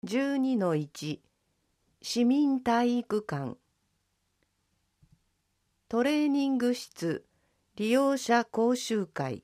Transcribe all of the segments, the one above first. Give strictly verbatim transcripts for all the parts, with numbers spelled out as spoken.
じゅうにのいち 市民体育館トレーニング室利用者講習会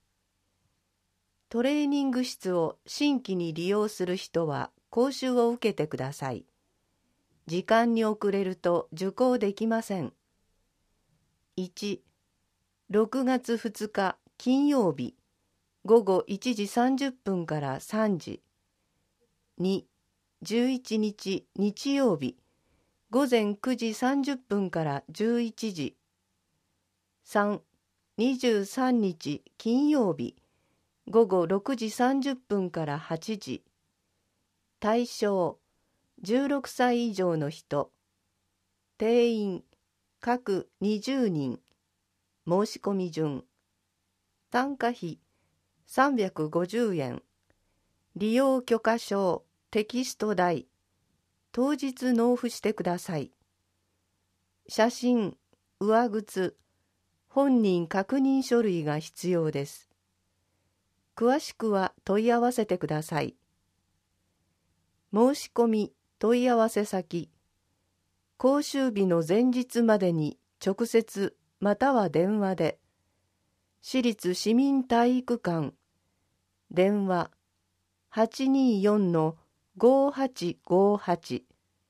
トレーニング室を新規に利用する人は講習を受けてください。時間に遅れると受講できません。いち、ろくがつふつか金曜日ごごいちじさんじゅっぷんからさんじ。に、じゅういちにち日曜日ごぜんくじさんじゅっぷんからじゅういちじ。さん、にじゅうさんにち金曜日ごごろくじさんじゅっぷんからはちじ。対象じゅうろくさい以上の人。定員各にじゅうにん。申し込み順。参加費さんびゃくごじゅうえん。利用許可証テキスト代。当日納付してください。写真、上靴、本人確認書類が必要です。詳しくは問い合わせてください。申し込み問い合わせ先、講習日の前日までに直接または電話で、市立市民体育館、電話 はちにーよんのごーはちごーはち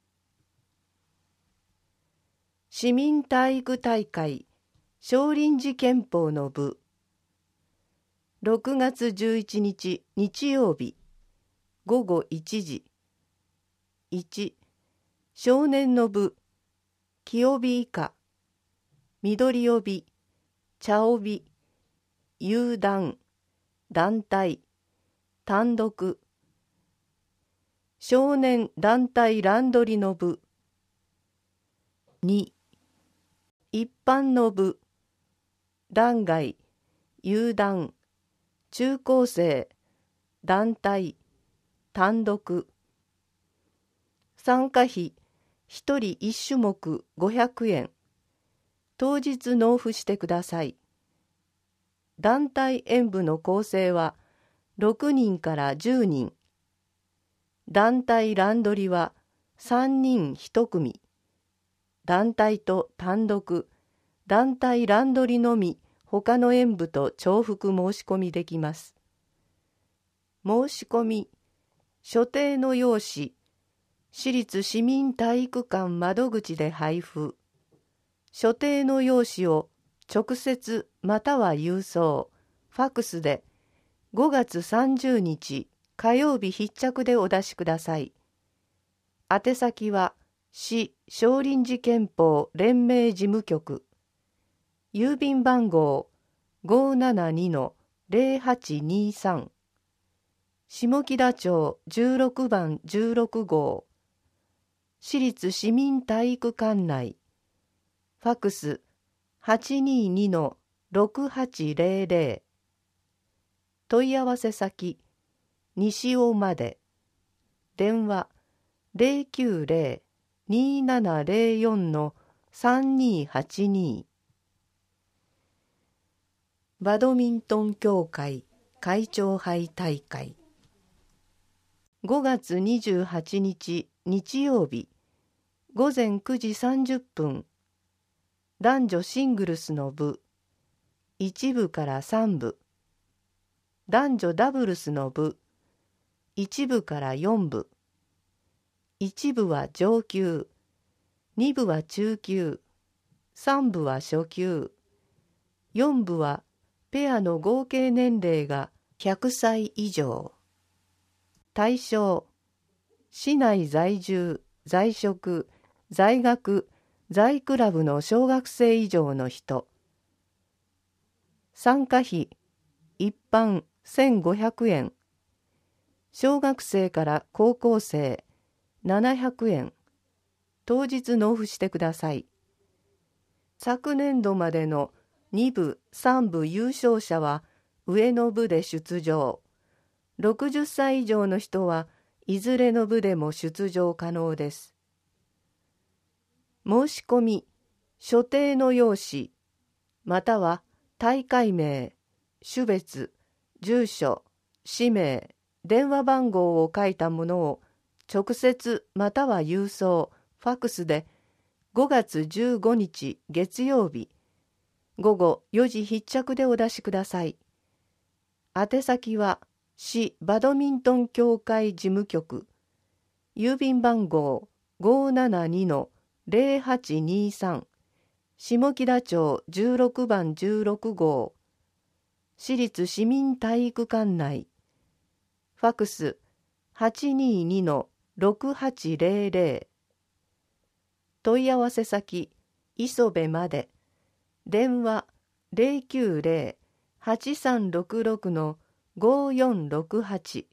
市民体育大会少林寺拳法の部ろくがつじゅういちにち日曜日ごごいちじ。いち、少年の部木帯以下緑帯茶帯有段団体単独少年団体乱取りの部に、一般の部団外有段中高生団体単独参加費ひとりいち種目ごひゃくえん。当日納付してください。団体演舞の構成はろくにんからじゅうにん。団体乱取りはさんにんいち組。団体と単独、団体乱取りのみ他の演舞と重複申し込みできます。申し込み、所定の用紙、市立市民体育館窓口で配布。所定の用紙を直接または郵送、ファックスでごがつさんじゅうにち火曜日必着でお出しください。宛先は市少林寺拳法連盟事務局。郵便番号 ごーななにのぜろはちにさん。下北町じゅうろくばんじゅうろくごう。市立市民体育館内。ファックス はちにーにのろくはちぜろぜろ。問い合わせ先、西尾まで。電話 ゼロきゅうゼロ にーななゼロよんのさんにーはちに。バドミントン協会会長杯大会ごがつにじゅうはちにち日曜日ごぜんくじさんじゅっぷん。男女シングルスの部いちぶからさんぶ。男女ダブルスの部いちぶからよんぶ。いちぶは上級、にぶは中級、さんぶは初級、よんぶはペアの合計年齢がひゃくさい以上。対象市内在住、在職、在学、在クラブの小学生以上の人。参加費一般せんごひゃくえん。小学生から高校生ななひゃくえん。当日納付してください。昨年度までのにぶ、さんぶ優勝者は上の部で出場。ろくじゅっさい以上の人はいずれの部でも出場可能です。申し込み、所定の用紙、または大会名、種別、住所、氏名、電話番号を書いたものを直接または郵送、ファックスでごがつじゅうごにち月曜日ごごよじ必着でお出しください。宛先は市バドミントン協会事務局、郵便番号 ごーななにのぜろはちにさん、下北町じゅうろくばんじゅうろくごう、市立市民体育館内、ファックス はちにーにのろくはちぜろぜろ、問い合わせ先磯部まで、電話 ゼロきゅうゼロ はちさんろくろく ごーよんろくはち